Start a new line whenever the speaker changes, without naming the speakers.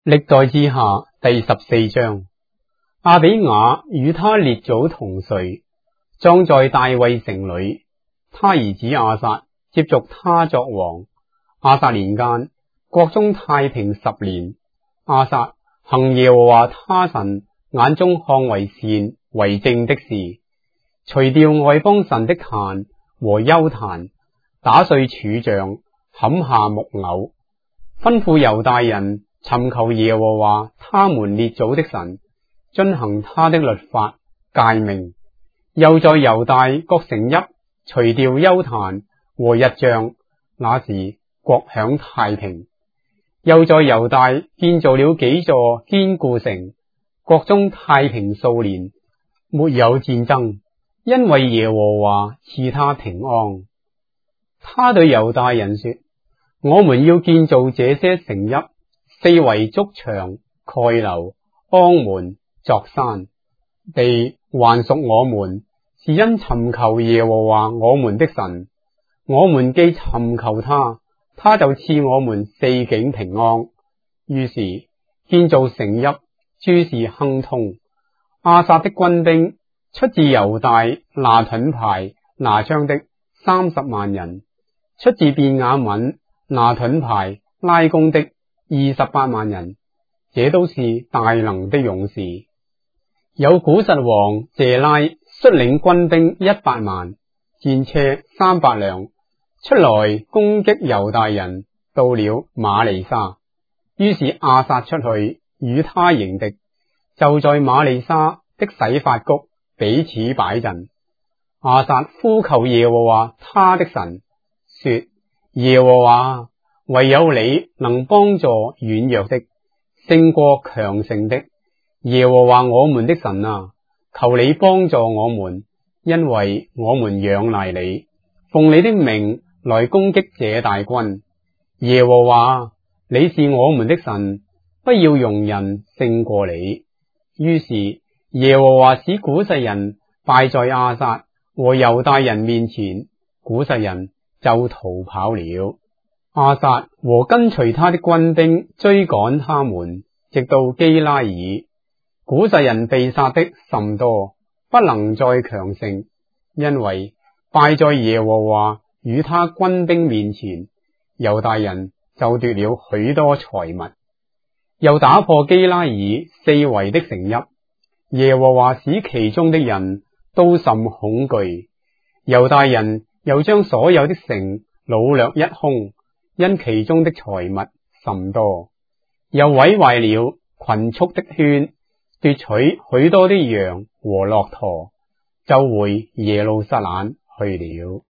歷代志下第14章，亞比雅與他列祖同睡，葬在大衛城裏。他兒子亞撒接續他作王。亞撒年間，國中太平10年。亞撒行耶和華他神眼中看為善為正的事，除掉外邦神的壇和邱壇，打碎柱像，砍下木偶，吩咐猶大人尋求耶和華他們列祖的神，遵行他的律法誡命。又在猶大各城邑除掉邱壇和日像，那時國享太平。又在猶大建造了幾座堅固城，國中太平數年，沒有戰爭，因為耶和華賜他平安。他對猶大人說：我們要建造這些城邑，四圍築牆蓋樓，安門作山。地還屬我們，是因尋求耶和華我們的神。我們既尋求他，他就賜我們四境平安。於是建造城邑，諸事亨通。亞撒的軍兵出自猶大拿盾牌拿槍的30萬人，出自便雅憫拿盾牌拉弓的28萬人，這都是大能的勇士。有古實王謝拉率領軍兵100萬，戰車300輛，出來攻擊猶大人，到了瑪利沙。於是亞撒出去與他迎敵，就在瑪利沙的洗法谷彼此擺陣。亞撒呼求耶和華他的神，說：耶和華，唯有你能幫助軟弱的，勝過強盛的。耶和華我們的神啊，求你幫助我們，因為我們仰賴你，奉你的名來攻擊這大軍。耶和華，你是我們的神，不要容人勝過你。於是耶和華使古實人敗在亞撒和猶大人面前，古實人就逃跑了。亞撒和跟隨他的軍兵追趕他們，直到基拉耳。古實人被殺的甚多，不能再強盛，因為敗在耶和華與他軍兵面前。猶大人就奪了許多財物，又打破基拉耳四圍的城邑。耶和華使其中的人都甚恐懼。猶大人又將所有的城擄掠一空，因其中的財物甚多，又毀壞了群畜的圈，奪取許多的羊和駱駝，就回耶路撒冷去了。